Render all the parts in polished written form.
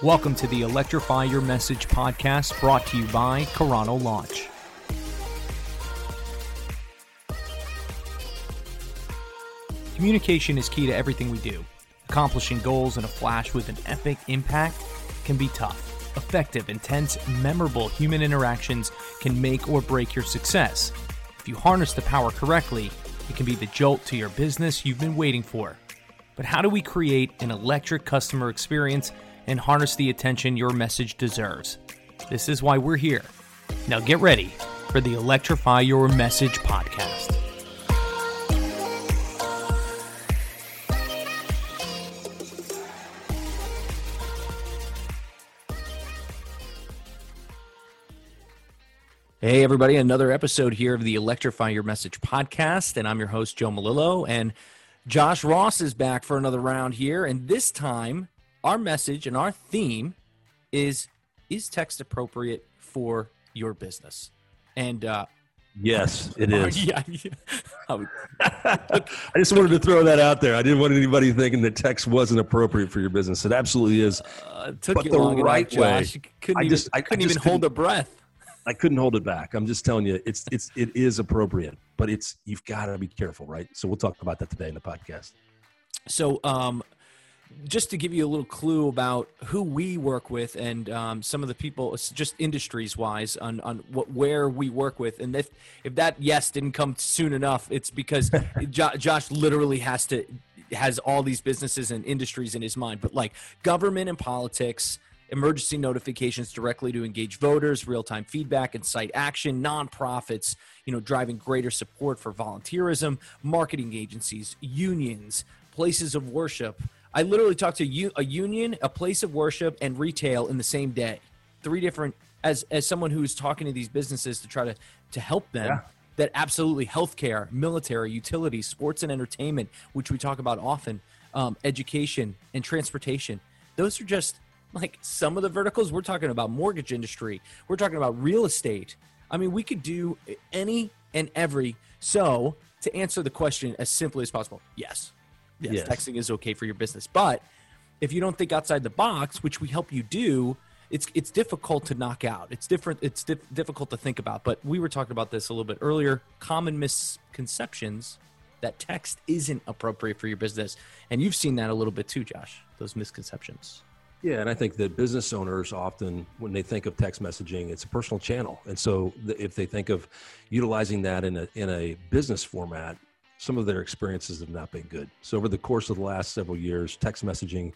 Welcome to the Electrify Your Message podcast, brought to you by Carano Launch. Communication is key to everything we do. Accomplishing goals in a flash with an epic impact can be tough. Effective, intense, memorable human interactions can make or break your success. If you harness the power correctly, it can be the jolt to your business you've been waiting for. But how do we create an electric customer experience and harness the attention your message deserves? This is why we're here. Now get ready for the Electrify Your Message podcast. Hey everybody, another episode here of the Electrify Your Message podcast, and I'm your host, Joe Malillo, and Josh Ross is back for another round here, and this time our message and our theme is text appropriate for your business? And yes, it is. Yeah. I just wanted to throw that out there. I didn't want anybody thinking that text wasn't appropriate for your business. It absolutely is. It took but you the long right enough, way. Josh. You couldn't even hold a breath. I couldn't hold it back. I'm just telling you, it is appropriate, but you've got to be careful, right? So we'll talk about that today in the podcast. So, just to give you a little clue about who we work with and some of the people, just industries-wise, on where we work with, and if that yes didn't come soon enough, it's because Josh literally has all these businesses and industries in his mind, but like government and politics, emergency notifications directly to engage voters, real-time feedback and site action, nonprofits, driving greater support for volunteerism, marketing agencies, unions, places of worship. I literally talked to a union, a place of worship, and retail in the same day. 3 different, as someone who's talking to these businesses to try to help them. Yeah. That absolutely healthcare, military, utilities, sports and entertainment, which we talk about often, education and transportation. Those are just like some of the verticals. We're talking about mortgage industry. We're talking about real estate. I mean, we could do any and every. So to answer the question as simply as possible, yes, texting is okay for your business. But if you don't think outside the box, which we help you do, it's difficult to knock out. It's different. It's difficult to think about. But we were talking about this a little bit earlier. Common misconceptions that text isn't appropriate for your business. And you've seen that a little bit too, Josh, those misconceptions. Yeah, and I think that business owners often, when they think of text messaging, it's a personal channel. And so if they think of utilizing that in a business format, some of their experiences have not been good. So over the course of the last several years, text messaging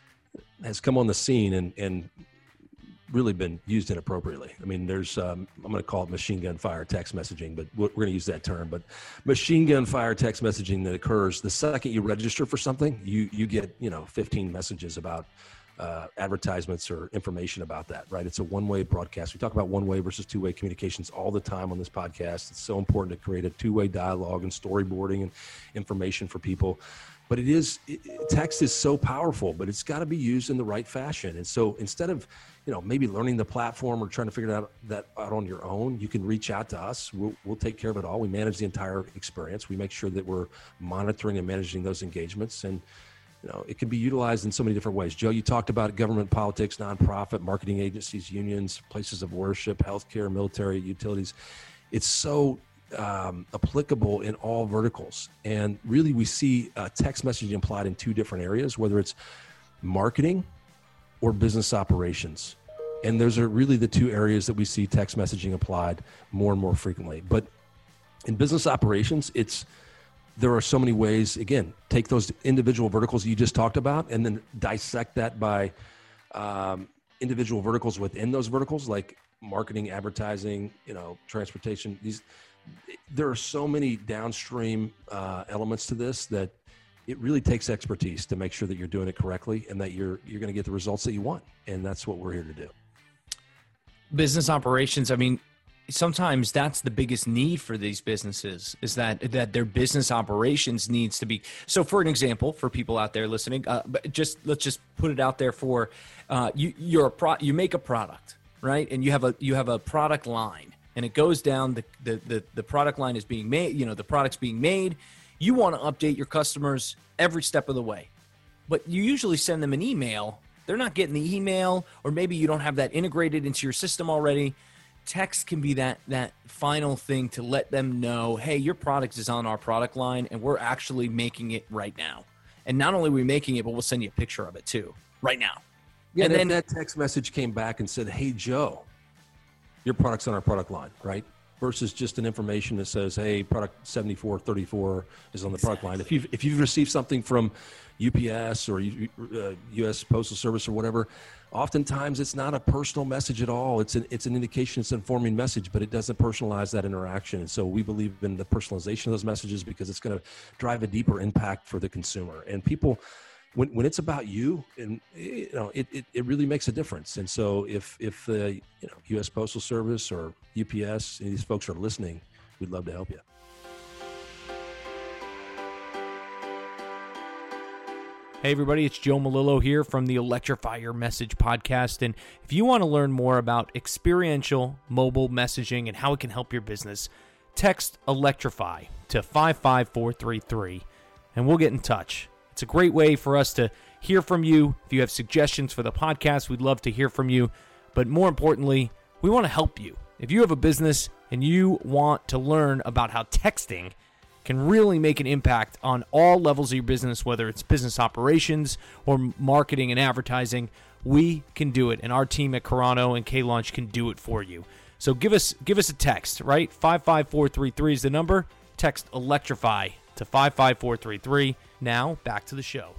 has come on the scene and really been used inappropriately. I mean, there's, I'm going to call it machine gun fire text messaging, but we're going to use that term. But machine gun fire text messaging that occurs the second you register for something, you get 15 messages about advertisements or information about that, right? It's a one-way broadcast. We talk about one-way versus two-way communications all the time on this podcast. It's so important to create a two-way dialogue and storyboarding and information for people. But text is so powerful, but it's got to be used in the right fashion. And so instead of, maybe learning the platform or trying to figure that out on your own, you can reach out to us. We'll take care of it all. We manage the entire experience. We make sure that we're monitoring and managing those engagements. And it can be utilized in so many different ways. Joe, you talked about government, politics, nonprofit, marketing agencies, unions, places of worship, healthcare, military, utilities. It's so applicable in all verticals. And really, we see text messaging applied in 2 different areas, whether it's marketing or business operations. And those are really the 2 areas that we see text messaging applied more and more frequently. But in business operations, there are so many ways. Again, take those individual verticals you just talked about and then dissect that by individual verticals within those verticals, like marketing, advertising, transportation. There are so many downstream elements to this that it really takes expertise to make sure that you're doing it correctly and that you're going to get the results that you want. And that's what we're here to do. Business operations, I memean, sometimes that's the biggest need for these businesses is that their business operations needs to be. So for an example, for people out there listening, let's just put it out there for you make a product, right? And you have a product line and it goes down, the product line is being made, the product's being made. You want to update your customers every step of the way, but you usually send them an email they're not getting the email, or maybe you don't have that integrated into your system already. Text can be that final thing to let them know, hey, your product is on our product line, and we're actually making it right now. And not only are we making it, but we'll send you a picture of it too, right now. Yeah, and then that text message came back and said, hey, Joe, your product's on our product line, right? Versus just an information that says, hey, product 7434 is on the product line. If you've received something from UPS or U.S. Postal Service or whatever, oftentimes it's not a personal message at all. It's an indication, it's an informing message, but it doesn't personalize that interaction. And so we believe in the personalization of those messages because it's going to drive a deeper impact for the consumer. And people, when it's about you, and it really makes a difference. And so if the U.S. Postal Service or UPS, these folks are listening, we'd love to help you. Hey everybody, it's Joe Melillo here from the Electrify Your Message podcast. And if you want to learn more about experiential mobile messaging and how it can help your business, text Electrify to 55433 and we'll get in touch. It's a great way for us to hear from you. If you have suggestions for the podcast, we'd love to hear from you. But more importantly, we want to help you. If you have a business and you want to learn about how texting can really make an impact on all levels of your business, whether it's business operations or marketing and advertising, we can do it. And our team at Carano and K-Launch can do it for you. So give us a text, right? 55433 is the number. Text Electrify to 55433. Now, back to the show.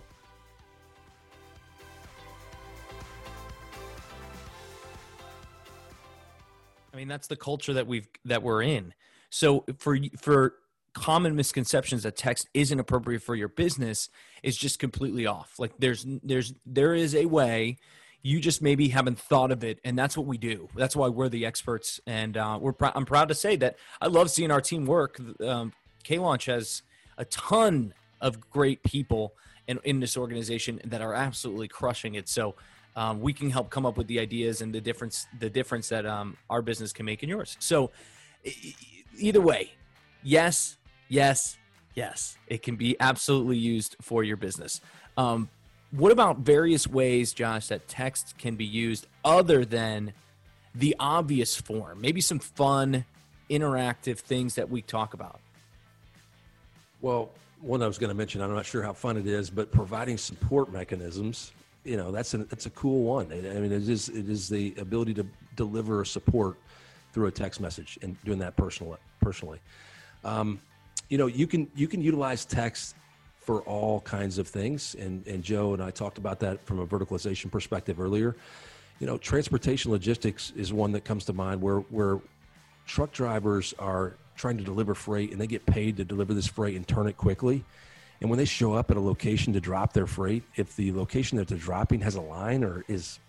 I mean, that's the culture that we're in. So for common misconceptions that text isn't appropriate for your business is just completely off. Like there is a way, you just maybe haven't thought of it, and that's what we do. That's why we're the experts, and I'm proud to say that I love seeing our team work. K-Launch has a ton of great people in this organization that are absolutely crushing it. So we can help come up with the ideas and the difference that our business can make in yours. So either way, yes, it can be absolutely used for your business. What about various ways, Josh, that text can be used other than the obvious form? Maybe some fun, interactive things that we talk about. Well, one I was going to mention, I'm not sure how fun it is, but providing support mechanisms, that's a cool one. I mean, it is the ability to deliver support through a text message and doing that personally. You can utilize text for all kinds of things. And Joe and I talked about that from a verticalization perspective earlier. Transportation logistics is one that comes to mind where truck drivers are trying to deliver freight and they get paid to deliver this freight and turn it quickly. And when they show up at a location to drop their freight, if the location that they're dropping has a line or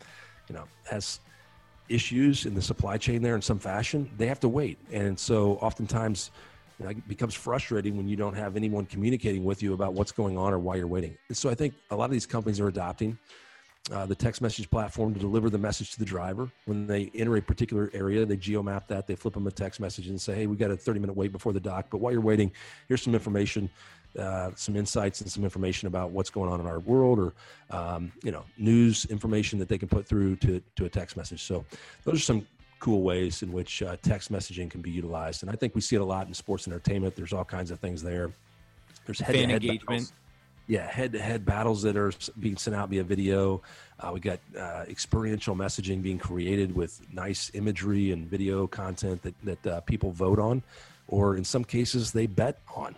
has issues in the supply chain there in some fashion, they have to wait. And so oftentimes it becomes frustrating when you don't have anyone communicating with you about what's going on or why you're waiting. And so I think a lot of these companies are adopting the text message platform to deliver the message to the driver. When they enter a particular area, they geomap that, they flip them a text message and say, hey, we got a 30-minute wait before the dock, but while you're waiting, here's some information, some insights and some information about what's going on in our world, or news information that they can put through to a text message. So those are some cool ways in which text messaging can be utilized. And I think we see it a lot in sports entertainment. There's all kinds of things there. There's head-to-head battles. Yeah, head-to-head battles that are being sent out via video. We got experiential messaging being created with nice imagery and video content that people vote on, or in some cases they bet on.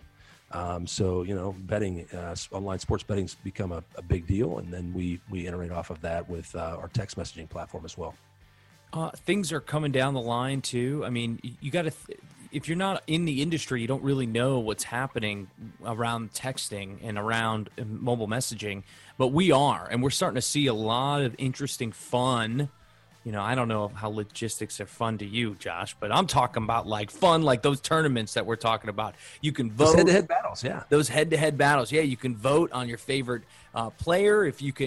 Betting, online sports betting's become a big deal, and then we iterate off of that with our text messaging platform as well. Things are coming down the line too. I mean, you got to, if you're not in the industry, you don't really know what's happening around texting and around mobile messaging, but we are, and we're starting to see a lot of interesting fun. I don't know how logistics are fun to you, Josh, but I'm talking about like fun, like those tournaments that we're talking about. You can vote. Those head-to-head battles, yeah. Those head-to-head battles, yeah. You can vote on your favorite player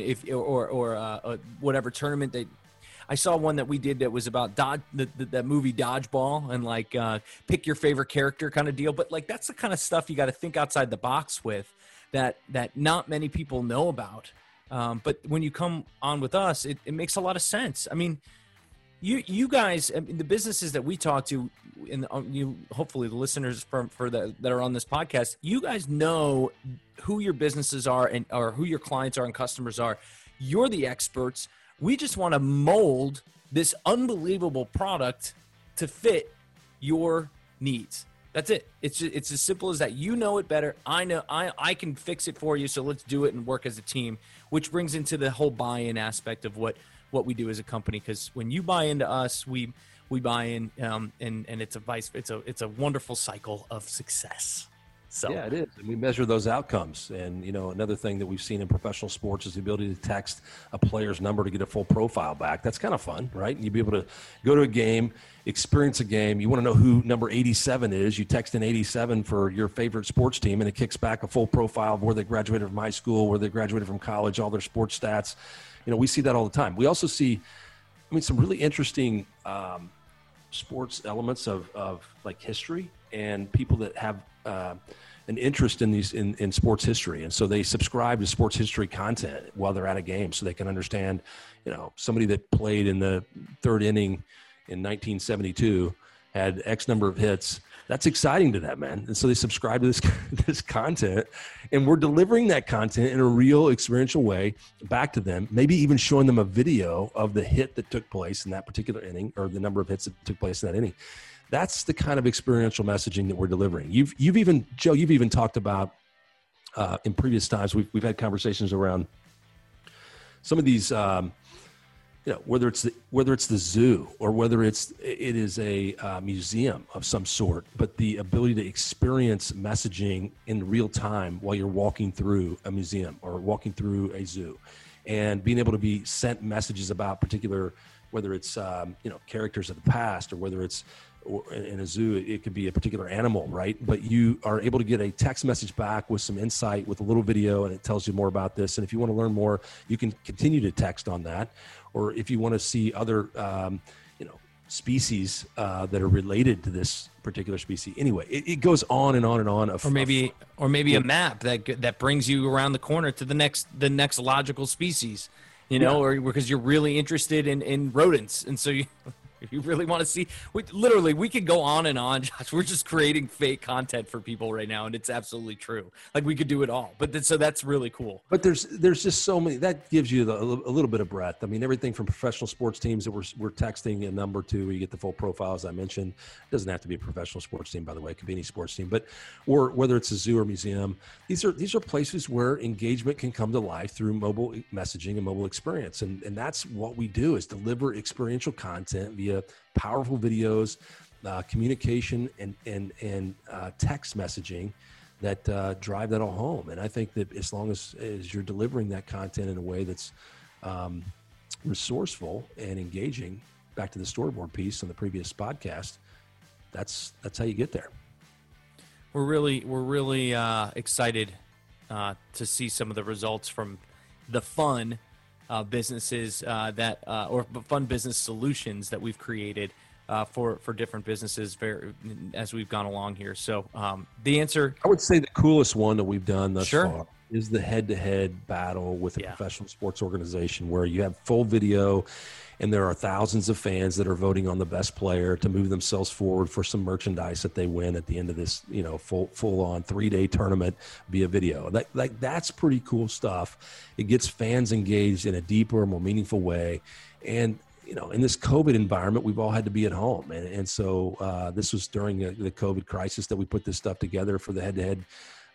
or whatever tournament that. I saw one that we did that was about that movie Dodgeball and like pick your favorite character kind of deal. But like that's the kind of stuff you got to think outside the box with that not many people know about. But when you come on with us, it makes a lot of sense. I mean, you guys, I mean, the businesses that we talk to, and you, hopefully the listeners that are on this podcast, you guys know who your businesses are or who your clients are and customers are. You're the experts. We just want to mold this unbelievable product to fit your needs. That's it. It's as simple as that. You know it better. I know I can fix it for you. So let's do it and work as a team, which brings into the whole buy-in aspect of what we do as a company. Because when you buy into us, we buy in, and it's a wonderful cycle of success. So yeah, it is. And we measure those outcomes. And, another thing that we've seen in professional sports is the ability to text a player's number to get a full profile back. That's kind of fun, right? You'd be able to go to a game, experience a game. You want to know who number 87 is. You text in 87 for your favorite sports team, and it kicks back a full profile of where they graduated from high school, where they graduated from college, all their sports stats. We see that all the time. We also see, some really interesting sports elements of like history and people that have an interest in these in sports history, and so they subscribe to sports history content while they're at a game, so they can understand, somebody that played in the third inning in 1972 had X number of hits. That's exciting to them, man. And so they subscribe to this content, and we're delivering that content in a real experiential way back to them, maybe even showing them a video of the hit that took place in that particular inning, or the number of hits that took place in that inning. That's the kind of experiential messaging that we're delivering. You've even talked about in previous times, we've had conversations around some of these, whether it's the zoo or whether it is a museum of some sort, but the ability to experience messaging in real time while you're walking through a museum or walking through a zoo, and being able to be sent messages about particular, whether it's characters of the past, or whether it's, or in a zoo, it could be a particular animal, right? But you are able to get a text message back with some insight, with a little video, and it tells you more about this. And if you want to learn more, you can continue to text on that. Or if you want to see other, species that are related to this particular species. Anyway, it goes on and on and on. Or maybe a map that brings you around the corner to the next logical species, or because you're really interested in rodents, and so if you really want to see, we could go on and on, Josh. We're just creating fake content for people right now, and it's absolutely true. Like, we could do it all, so that's really cool. But there's just so many that gives you a little bit of breadth. I mean, everything from professional sports teams that we're texting a number to, where you get the full profile, as I mentioned. It doesn't have to be a professional sports team, by the way. It could be any sports team, or whether it's a zoo or museum. These are places where engagement can come to life through mobile messaging and mobile experience, and that's what we do, is deliver experiential content via powerful videos, communication, and text messaging that drive that all home. And I think that as long as you're delivering that content in a way that's resourceful and engaging, back to the storyboard piece on the previous podcast, that's how you get there. We're really excited to see some of the results from the fun businesses or fun business solutions that we've created for different businesses as we've gone along here. So the answer, I would say the coolest one that we've done thus far is the head-to-head battle with a professional sports organization, where you have full video, and there are thousands of fans that are voting on the best player to move themselves forward for some merchandise that they win at the end of this, full-on 3-day tournament via video. That's pretty cool stuff. It gets fans engaged in a deeper, more meaningful way. And, in this COVID environment, we've all had to be at home. And so this was during the COVID crisis that we put this stuff together for the head-to-head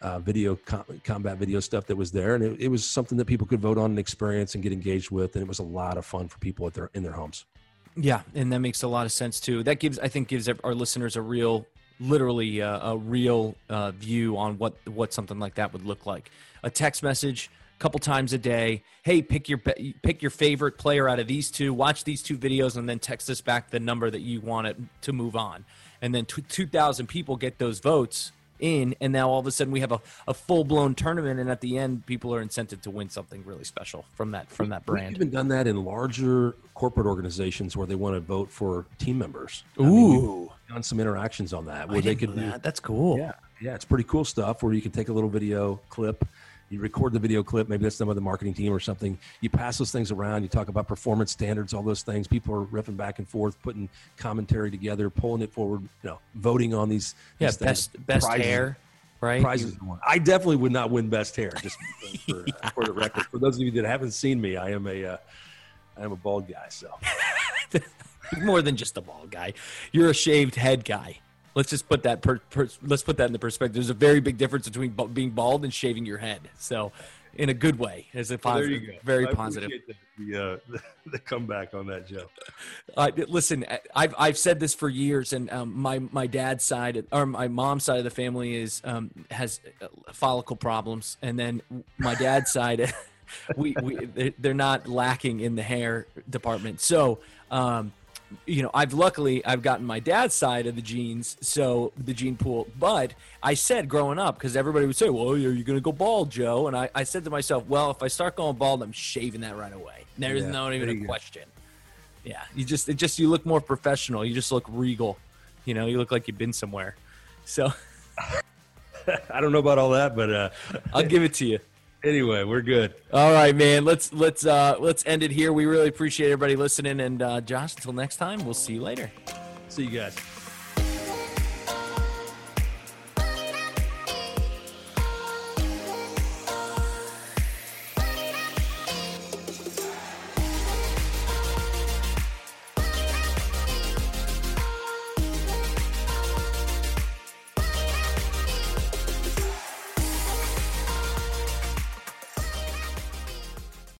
combat video stuff that was there, and it was something that people could vote on and experience and get engaged with, and it was a lot of fun for people in their homes. Yeah, and that makes a lot of sense too. That gives our listeners a real view on what something like that would look like. A text message a couple times a day. Hey, pick your favorite player out of these two. Watch these two videos, and then text us back the number that you want it to move on. And then 2,000 people get those votes in, and now all of a sudden we have a full-blown tournament, and at the end people are incented to win something really special from that brand. We've even done that in larger corporate organizations where they want to vote for team members. Ooh, we've done some interactions on that where they could do that. That's cool. Yeah, it's pretty cool stuff where you can take a little video clip You record the video clip. Maybe that's done by the marketing team or something. You pass those things around. You talk about performance standards, all those things. People are riffing back and forth, putting commentary together, pulling it forward, voting on these. Yeah, these best hair, right? Prizes. I definitely would not win best hair, just for the record. For those of you that haven't seen me, I am a bald guy. So more than just a bald guy. You're a shaved head guy. Let's just put that let's put that in the perspective. There's a very big difference between being bald and shaving your head. So, in a good way, as a positive, there you go. very I positive. The comeback on that, Joe. Listen, I've said this for years, and my dad's side or my mom's side of the family has follicle problems, and then my dad's side, they're not lacking in the hair department. So. I've gotten my dad's side of the genes, so the gene pool. But I said growing up, because everybody would say, well, are you going to go bald, Joe? And I said to myself, well, if I start going bald, I'm shaving that right away. There's not even a question. Yeah, you look more professional. You just look regal. You look like you've been somewhere. So I don't know about all that, but I'll give it to you. Anyway, we're good. All right, man. Let's end it here. We really appreciate everybody listening. And Josh, until next time, we'll see you later. See you guys.